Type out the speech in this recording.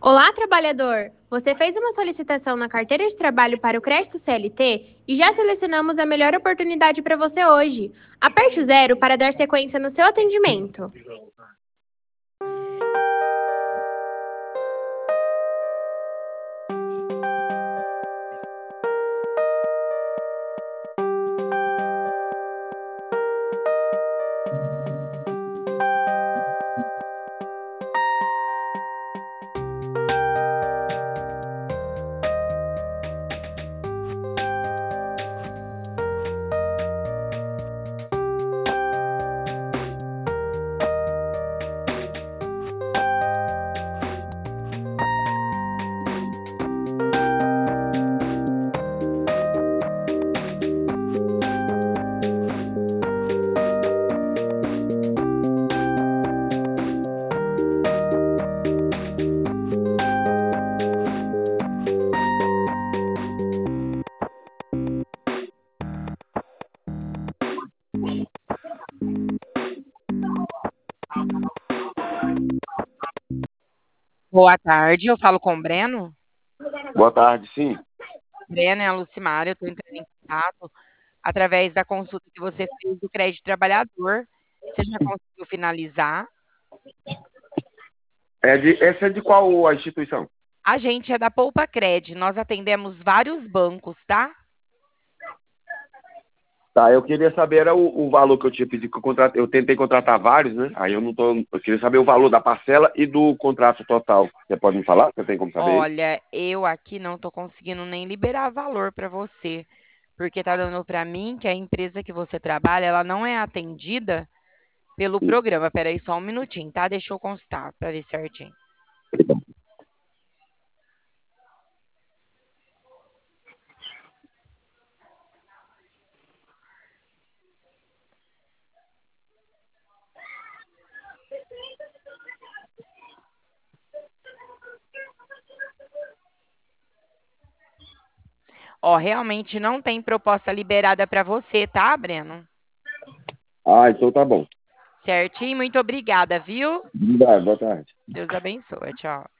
Olá, trabalhador! Você fez uma solicitação na carteira de trabalho para o crédito CLT e já selecionamos a melhor oportunidade para você hoje. Aperte o 0 para dar sequência no seu atendimento. Boa tarde, eu falo com o Breno. Boa tarde, sim. Breno, é a Lucimara, eu estou entrando em contato através da consulta que você fez do crédito trabalhador. Você já conseguiu finalizar? Essa é de qual a instituição? A gente é da Poupa Cred, nós atendemos vários bancos, tá? Tá, eu queria saber era o valor que eu tinha pedido que eu tentei contratar vários, né? Aí eu não tô. Eu queria saber o valor da parcela e do contrato total. Você pode me falar? Você tem como saber isso? Olha, eu aqui não estou conseguindo nem liberar valor para você, porque tá dando para mim que a empresa que você trabalha, ela não é atendida pelo programa. Peraí só um minutinho, tá? Deixa eu constar para ver certinho. Ó, realmente não tem proposta liberada para você, tá, Breno? Ah, então tá bom. Certinho, muito obrigada, viu? Obrigado, boa tarde. Deus abençoe, tchau.